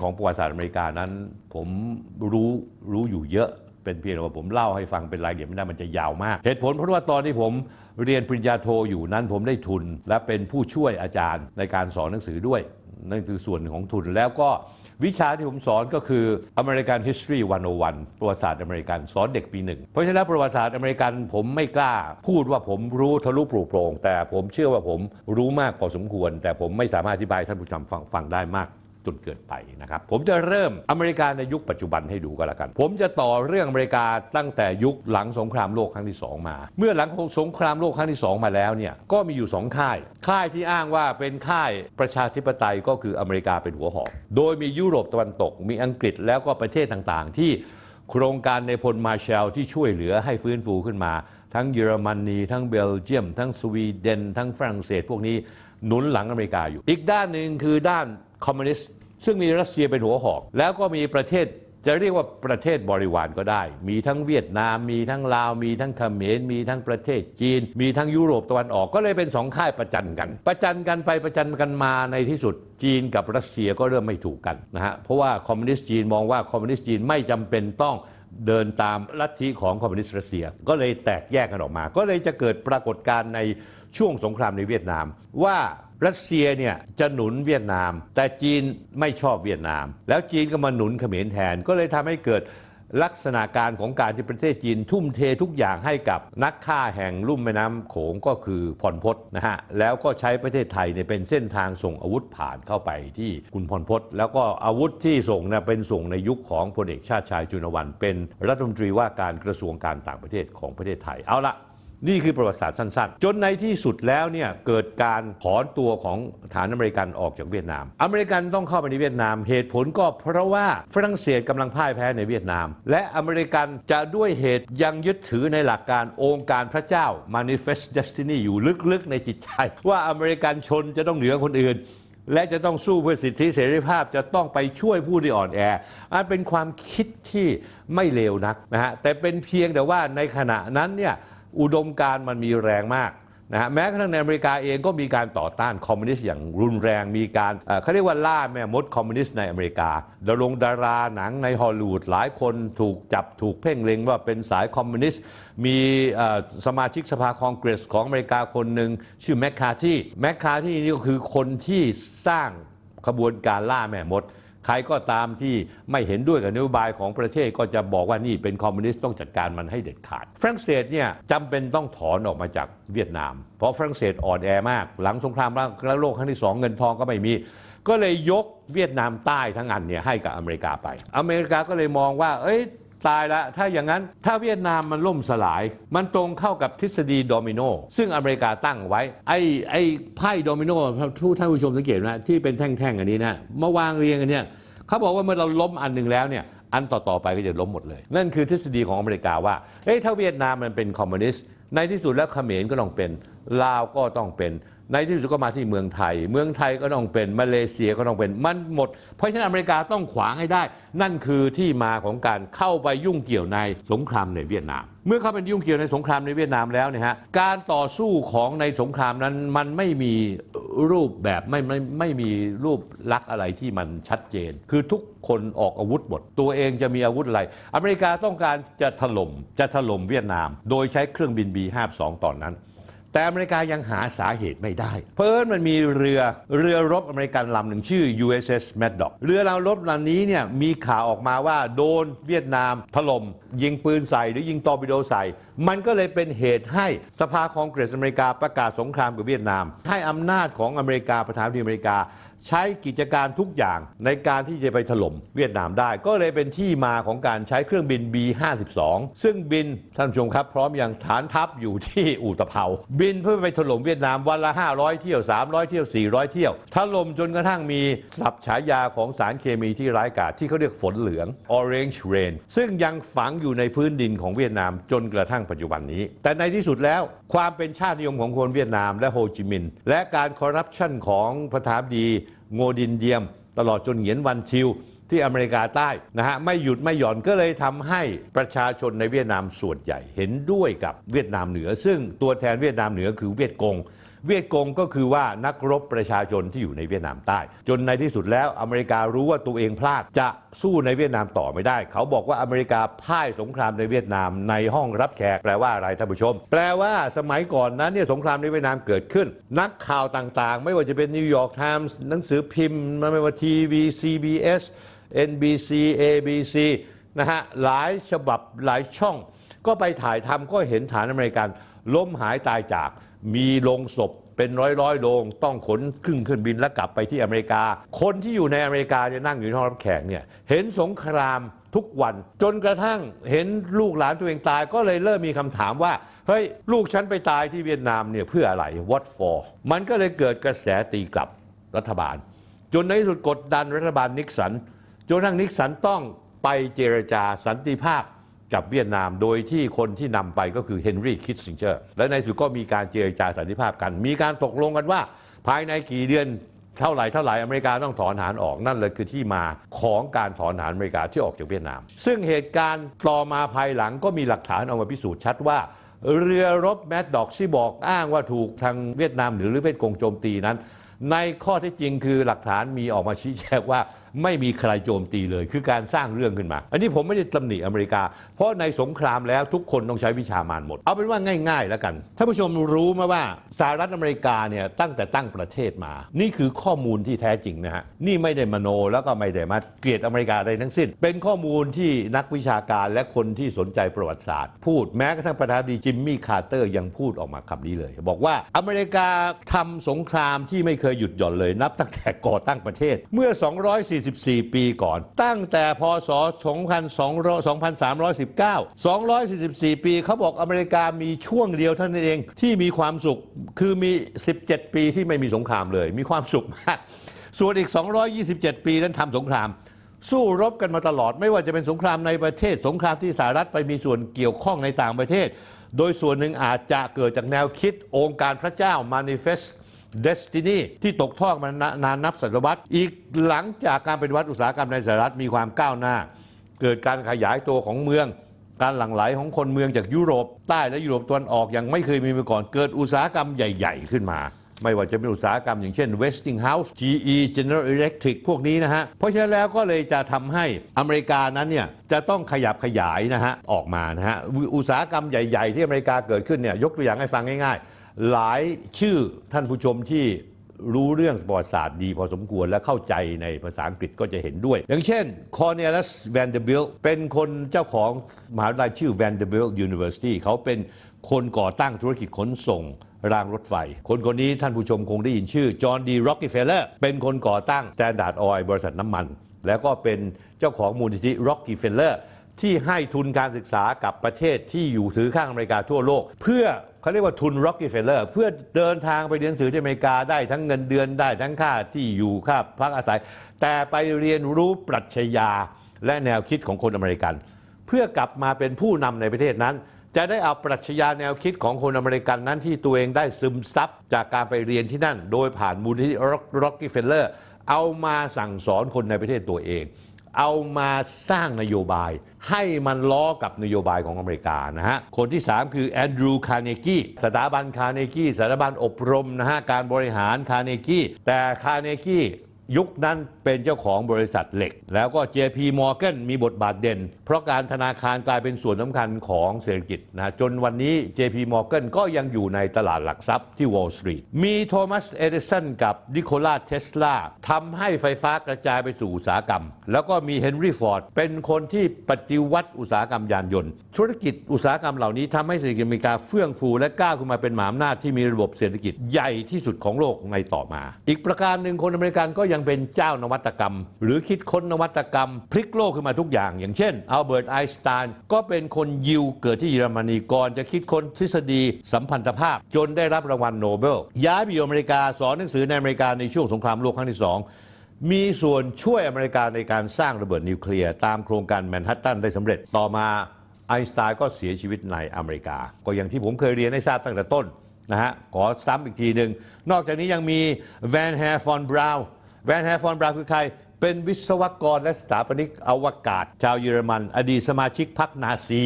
ของประวัติศาสตร์อเมริกานั้นผมรู้อยู่เยอะเป็นเพียงแต่ว่าผมเล่าให้ฟังเป็นรายละเอียดไม่ได้มันจะยาวมากเหตุผลเพราะว่าตอนที่ผมเรียนปริญญาโทอยู่นั้นผมได้ทุนและเป็นผู้ช่วยอาจารย์ในการสอนหนังสือด้วยนั่นคือส่วนหนึ่งของทุนแล้วก็วิชาที่ผมสอนก็คือ American History 101 ประวัติศาสตร์อเมริกันสอนเด็กปีหนึ่งเพราะฉะนั้นประวัติศาสตร์อเมริกันผมไม่กล้าพูดว่าผมรู้ทะลุปลุกโปร่งแต่ผมเชื่อว่าผมรู้มากพอสมควรแต่ผมไม่สามารถอธิบายท่านผู้ชมฟังได้มากจนเกินไปนะครับผมจะเริ่มอเมริกาในยุคปัจจุบันให้ดูก็แล้วกันผมจะต่อเรื่องอเมริกาตั้งแต่ยุคหลังสงครามโลกครั้งที่2มาเมื่อหลังสงครามโลกครั้งที่2มาแล้วเนี่ยก็มีอยู่2ค่ายที่อ้างว่าเป็นค่ายประชาธิปไตยก็คืออเมริกาเป็นหัวหอกโดยมียุโรปตะวันตกมีอังกฤษแล้วก็ประเทศต่างๆที่โครงการในพลมาร์แชลที่ช่วยเหลือให้ฟื้นฟูขึ้นมาทั้งเยอรมนีทั้งเบลเยียมทั้งสวีเดนทั้งฝรั่งเศสพวกนี้หนุนหลังอเมริกาอยู่อีกด้านหนึ่งคือด้านคอมมิวนิสต์ซึ่งมีรัสเซียเป็นหัวหอกแล้วก็มีประเทศจะเรียกว่าประเทศบริวารก็ได้มีทั้งเวียดนามมีทั้งลาวมีทั้งเขมรมีทั้งประเทศจีนมีทั้งยุโรปตะวันออกก็เลยเป็น2ค่ายประจันกันไปประจันกันมาในที่สุดจีนกับรัสเซียก็เริ่มไม่ถูกกันนะฮะเพราะว่าคอมมิวนิสต์จีนมองว่าคอมมิวนิสต์จีนไม่จำเป็นต้องเดินตามลัทธิของคอมมิวนิสต์รัสเซียก็เลยแตกแยกกันออกมาก็เลยจะเกิดปรากฏการณ์ในช่วงสงครามในเวียดนามว่ารัสเซียเนี่ยจะหนุนเวียดนามแต่จีนไม่ชอบเวียดนามแล้วจีนก็มาหนุนเขมรแทนก็เลยทำให้เกิดลักษณะการของการที่ประเทศจีนทุ่มเททุกอย่างให้กับนักฆ่าแห่งลุ่มแม่น้ำโขงก็คือพลพศนะฮะแล้วก็ใช้ประเทศไทยเนี่ยเป็นเส้นทางส่งอาวุธผ่านเข้าไปที่คุณพลพศแล้วก็อาวุธที่ส่งเนี่ยเป็นส่งในยุคของพลเอกชาติชายจุลวรรณเป็นรัฐมนตรีว่าการกระทรวงการต่างประเทศของประเทศไทยเอาละนี่คือประวัติศาสตร์สั้นๆจนในที่สุดแล้วเนี่ยเกิดการถอนตัวของฐานอเมริกันออกจากเวียดนามอเมริกันต้องเข้าไปในเวียดนามเหตุผลก็เพราะว่าฝรั่งเศสกำลังพ่ายแพ้ในเวียดนามและอเมริกันจะด้วยเหตุยังยึดถือในหลักการองค์การพระเจ้า Manifest Destiny อยู่ลึกๆในจิตใจว่าอเมริกันชนจะต้องเหนือคนอื่นและจะต้องสู้เพื่อสิทธิเสรีภาพจะต้องไปช่วยผู้ที่อ่อนแออันเป็นความคิดที่ไม่เลวนักนะฮะแต่เป็นเพียงแต่ว่าในขณะนั้นเนี่ยอุดมการณ์มันมีแรงมากนะฮะแม้กระทั่งในอเมริกาเองก็มีการต่อต้านคอมมิวนิสต์อย่างรุนแรงมีการเขาเรียกว่าล่าแม่มดคอมมิวนิสต์ในอเมริกาดาราหนังในฮอลลีวูดหลายคนถูกจับถูกเพ่งเล็งว่าเป็นสายคอมมิวนิสต์มีสมาชิกสภาคองเกรสของอเมริกาคนหนึ่งชื่อแมคคาร์ธีนี่ก็คือคนที่สร้างขบวนการล่าแม่มดใครก็ตามที่ไม่เห็นด้วยกับนโยบายของประเทศก็จะบอกว่านี่เป็นคอมมิวนิสต์ต้องจัดการมันให้เด็ดขาดฝรั่งเศสเนี่ยจำเป็นต้องถอนออกมาจากเวียดนามเพราะฝรั่งเศสอ่อนแอมากหลังสงครามโลกครั้งที่2เงินทองก็ไม่มีก็เลยยกเวียดนามใต้ทั้งอันเนี่ยให้กับอเมริกาไปอเมริกาก็เลยมองว่าตายละถ้าอย่างนั้นถ้าเวียดนามมันล่มสลายมันตรงเข้ากับทฤษฎีโดมิโนซึ่งอเมริกาตั้งไว้ไอ้ไพ่โดมิโนท่านผู้ชมสังเกตนะที่เป็นแท่งๆอันนี้นะมาวางเรียงกันเนี่ยเขาบอกว่าเมื่อเราล้มอันหนึ่งแล้วเนี่ยอันต่อไปก็จะล้มหมดเลยนั่นคือทฤษฎีของอเมริกาว่าถ้าเวียดนามมันเป็นคอมมิวนิสต์ในที่สุดแล้วเขมรก็ต้องเป็นลาวก็ต้องเป็นในที่สุดก็มาที่เมืองไทยก็ต้องเป็นมาเลเซียก็ต้องเป็นมันหมดเพราะฉะนั้นอเมริกาต้องขวางให้ได้นั่นคือที่มาของการเข้าไปยุ่งเกี่ยวในสงครามในเวียดนามเมื่อเข้าไปยุ่งเกี่ยวในสงครามในเวียดนามแล้วเนี่ยฮะการต่อสู้ของในสงครามนั้นมันไม่มีรูปแบบไม่มีรูปลักษณ์อะไรที่มันชัดเจนคือทุกคนออกอาวุธหมดตัวเองจะมีอาวุธอะไรอเมริกาต้องการจะถล่มเวียดนามโดยใช้เครื่องบิน B-52 ตอนนั้นแต่อเมริกายังหาสาเหตุไม่ได้เพราะมันมีเรือรบอเมริกันลำหนึ่งชื่อ USS Maddox เรือรบลำนี้เนี่ยมีข่าวออกมาว่าโดนเวียดนามถล่มยิงปืนใส่หรือยิงตอร์ปิโดใส่มันก็เลยเป็นเหตุให้สภาคองเกรสอเมริกาประกาศสงครามกับเวียดนามให้อำนาจของอเมริกาประธานาธิบดีอเมริกาใช้กิจการทุกอย่างในการที่จะไปถล่มเวียดนามได้ก็เลยเป็นที่มาของการใช้เครื่องบิน B-52 ซึ่งบินท่านผู้ชมครับพร้อมอย่างฐานทัพอยู่ที่อุตภเปาบินเพื่อไปถล่มเวียดนามวันละ500เที่ยว300เที่ยว400เที่ยวถล่มจนกระทั่งมีศัพท์ฉายาของสารเคมีที่ร้ายกาจที่เขาเรียกฝนเหลือง Orange Rain ซึ่งยังฝังอยู่ในพื้นดินของเวียดนามจนกระทั่งปัจจุบันนี้แต่ในที่สุดแล้วความเป็นชาตินิยมของคนเวียดนามและโฮจิมินห์และการคอร์รัปชันของประธานาธิบดีโงดินเดียมตลอดจนเหงียนวันชิวที่อเมริกาใต้นะฮะไม่หยุดไม่หย่อนก็เลยทำให้ประชาชนในเวียดนามส่วนใหญ่เห็นด้วยกับเวียดนามเหนือซึ่งตัวแทนเวียดนามเหนือคือเวียดกงเวียดกงก็คือว่านักรบประชาชนที่อยู่ในเวียดนามใต้จนในที่สุดแล้วอเมริการู้ว่าตัวเองพลาดจะสู้ในเวียดนามต่อไม่ได้เขาบอกว่าอเมริกาพ่ายสงครามในเวียดนามในห้องรับแขกแปลว่าอะไรท่านผู้ชมแปลว่าสมัยก่อนนั้นเนี่ยสงครามในเวียดนามเกิดขึ้นนักข่าวต่างๆไม่ว่าจะเป็นนิวยอร์กไทมส์หนังสือพิมพ์ไม่ว่าทีวี CBS NBC ABC นะฮะหลายฉบับหลายช่องก็ไปถ่ายทำก็เห็นฐานอเมริกันล้มหายตายจากมีโลงศพเป็นร้อยโลงต้องขนขึ้นเครื่องบินแล้วกลับไปที่อเมริกาคนที่อยู่ในอเมริกาจะนั่งอยู่ในห้องรับแขกเนี่ยเห็นสงครามทุกวันจนกระทั่งเห็นลูกหลานตัวเองตายก็เลยเริ่มมีคำถามว่าเฮ้ยลูกฉันไปตายที่เวียดนามเนี่ยเพื่ออะไร what for มันก็เลยเกิดกระแสตีกลับรัฐบาลจนในที่สุดกดดันรัฐบาลนิกสันจนทั้งนิกสันต้องไปเจรจาสันติภาพกับเวียดนามโดยที่คนที่นำไปก็คือเฮนรี่คิสซิงเจอร์และในสุดก็มีการเจรจาสันติภาพกันมีการตกลงกันว่าภายในกี่เดือนเท่าไหร่อเมริกาต้องถอนทหารออกนั่นเลยคือที่มาของการถอนทหารอเมริกาที่ออกจากเวียดนามซึ่งเหตุการณ์ต่อมาภายหลังก็มีหลักฐานเอามาพิสูจน์ชัดว่าเรือรบแมดด็อกที่บอกอ้างว่าถูกทางเวียดนามหรือเวียดกงโจมตีนั้นในข้อเท็จจริงคือหลักฐานมีออกมาชี้แจงว่าไม่มีใครโจมตีเลยคือการสร้างเรื่องขึ้นมาอันนี้ผมไม่ได้ตำหนิอเมริกาเพราะในสงครามแล้วทุกคนต้องใช้วิชามารหมดเอาเป็นว่าง่ายๆแล้วกันท่านผู้ชมรู้ไหมว่าสหรัฐอเมริกาเนี่ยตั้งแต่ตั้งประเทศมานี่คือข้อมูลที่แท้จริงนะฮะนี่ไม่ได้มโนแล้วก็ไม่ได้มาเกลียดอเมริกาใดทั้งสิ้นเป็นข้อมูลที่นักวิชาการและคนที่สนใจประวัติศาสตร์พูดแม้กระทั่งประธานาธิบดีจิมมี่คาร์เตอร์ยังพูดออกมาคำนี้เลยบอกว่าอเมริกาทำสงครามที่ไม่เคยหยุดหย่อนเลยนับตั้งแต่ก่อตั้งประเทศเมื่อ244 ปีก่อนตั้งแต่พศ2319 244 ปีเขาบอกอเมริกามีช่วงเดียวเท่านั้นเองที่มีความสุขคือมี17 ปีที่ไม่มีสงครามเลยมีความสุขมากส่วนอีก227 ปีนั้นทำสงครามสู้รบกันมาตลอดไม่ว่าจะเป็นสงครามในประเทศสงครามที่สหรัฐไปมีส่วนเกี่ยวข้องในต่างประเทศโดยส่วนหนึ่งอาจจะเกิดจากแนวคิดองค์การพระเจ้า Manifest Destiny ที่ตกทอดมานานนับศตวรรษอีกหลังจากการปฏิวัติอุตสาหกรรมในสหรัฐมีความก้าวหน้าเกิดการขยายตัวของเมืองการหลั่งไหลของคนเมืองจากยุโรปใต้และยุโรปตะวันออกอย่างไม่เคยมีมาก่อนเกิดอุตสาหกรรมใหญ่ๆขึ้นมาไม่ว่าจะเป็นอุตสาหกรรมอย่างเช่น Westinghouse GE General Electric พวกนี้นะฮะเพราะฉะนั้นแล้วก็เลยจะทำให้อเมริกานั้นเนี่ยจะต้องขยับขยายนะฮะออกมานะฮะอุตสาหกรรมใหญ่ๆที่อเมริกาเกิดขึ้นเนี่ยยกตัวอย่างให้ฟังง่ายๆหลายชื่อท่านผู้ชมที่รู้เรื่องประวัติศาสตร์ดีพอสมควรและเข้าใจในภาษาอังกฤษก็จะเห็นด้วยอย่างเช่น Cornelius Vanderbilt เป็นคนเจ้าของมหาวิทยาลัยชื่อ Vanderbilt University เขาเป็นคนก่อตั้งธุรกิจขนส่งรางรถไฟคนนี้ท่านผู้ชมคงได้ยินชื่อจอห์นดีร็อกกี้เฟลเลอร์เป็นคนก่อตั้ง Standard Oil บริษัทน้ำมันแล้วก็เป็นเจ้าของมูลนิธิ Rockefeller ที่ให้ทุนการศึกษากับประเทศที่อยู่ถือข้างอเมริกาทั่วโลกเพื่อเขาเรียกว่าทุน Rockefeller เพื่อเดินทางไปเรียนหนังสือที่อเมริกาได้ทั้งเงินเดือนได้ทั้งค่าที่อยู่ค่าพักอาศัยแต่ไปเรียนรู้ปรัชญาและแนวคิดของคนอเมริกันเพื่อกลับมาเป็นผู้นำในประเทศนั้นจะได้เอาปรัชญาแนวคิดของคนอเมริกันนั้นที่ตัวเองได้ซึมซับจากการไปเรียนที่นั่นโดยผ่านมูลนิธิ Rockefeller เอามาสั่งสอนคนในประเทศตัวเองเอามาสร้างนโยบายให้มันล้อกับนโยบายของอเมริกานะฮะคนที่3คือแอนดรูว์คาร์เนกีสถาบันคาร์เนกีสถาบันอบรมนะฮะการบริหารคาร์เนกีแต่คาร์เนกียุคนั้นเป็นเจ้าของบริษัทเหล็กแล้วก็ JP Morgan มีบทบาทเด่นเพราะการธนาคารกลายเป็นส่วนสำคัญของเศรษฐกิจนะจนวันนี้ JP Morgan ก็ยังอยู่ในตลาดหลักทรัพย์ที่ Wall Street มีโทมัสเอดิสันกับนิโคลัสเทสลาทำให้ไฟฟ้ากระจายไปสู่อุตสาหกรรมแล้วก็มีเฮนรี่ฟอร์ดเป็นคนที่ปฏิวัติอุตสาหกรรมยานยนต์ธุรกิจอุตสาหกรรมเหล่านี้ทำให้เศรษฐกิจอเมริกาเฟื่องฟูและก้าวขึ้นมาเป็นมหาอำนาจที่มีระบบเศรษฐกิจใหญ่ที่สุดของโลกในต่อมาอีกประการหนึ่งคนอเมริกันก็ยังเป็นเจ้านวัตกรรมหรือคิดค้นนวัตกรรมพลิกโลกขึ้นมาทุกอย่างอย่างเช่นอัลเบิร์ตไอน์สไตน์ก็เป็นคนยิวเกิดที่เยอรมนีก่อนจะคิดค้นทฤษฎีสัมพันธภาพจนได้รับรางวัลโนเบลย้ายไปอยู่อเมริกาสอนหนังสือในอเมริกาในช่วงสงครามโลกครั้งที่2มีส่วนช่วยอเมริกาในการสร้างระเบิดนิวเคลียร์ตามโครงการแมนฮัตตันได้สำเร็จต่อมาไอน์สไตน์ก็เสียชีวิตในอเมริกาก็อย่างที่ผมเคยเรียนให้ทราบตั้งแต่ต้นนะฮะขอซ้ำอีกทีหนึ่งนอกจากนี้ยังมีแวนแฮร์ฟอนบราวน์แวนแฮร์ฟอนบราวน์คือใครเป็นวิศวกรและสถาปนิกอวกาศชาวเยอรมันอดีตสมาชิกพรรคนาซี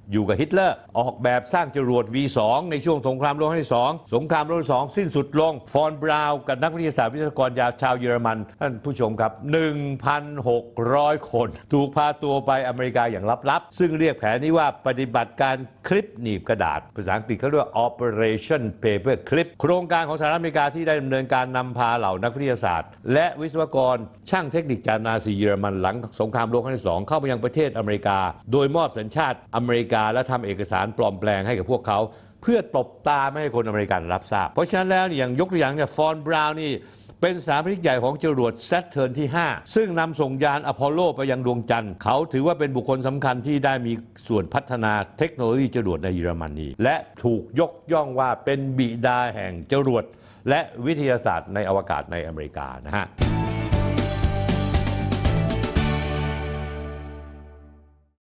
อยู่กับฮิตเลอร์ออกแบบสร้างจรวด V2 ในช่วงสงครามโลกครั้งที่2สงครามโลกที่2สิ้นสุดลงฟอนบราวน์กับนักวิทยาศาสตร์วิทยากรชาวเยอรมันท่านผู้ชมครับ 1,600 คนถูกพาตัวไปอเมริกาอย่างลับๆซึ่งเรียกแผนนี้ว่าปฏิบัติการคลิปหนีบกระดาษภาษาอังกฤษเขาเรียกว่า Operation Paperclip โครงการของสหรัฐอเมริกาที่ได้ดำเนินการนำพาเหล่านักวิทยาศาสตร์และวิศวกรช่างเทคนิคจากนาซีเยอรมันหลังสงครามโลกครั้งที่2เข้าไปยังประเทศอเมริกาโดยมอบสัญชาติอเมริกาและทำเอกสารปลอมแปลงให้กับพวกเขาเพื่อตบตาไม่ให้คนอเมริกันรับทราบเพราะฉะนั้นแล้วอย่างยกตัวอย่างเนี่ยฟอนบราวน์นี่เป็นสถาปนิกใหญ่ของจรวด Saturn ที่ 5 ซึ่งนำส่งยานอพอลโลไปยังดวงจันทร์เขาถือว่าเป็นบุคคลสำคัญที่ได้มีส่วนพัฒนาเทคโนโลยีจรวดในเยอรมนีและถูกยกย่องว่าเป็นบิดาแห่งจรวดและวิทยาศาสตร์ในอวกาศในอเมริกานะฮะ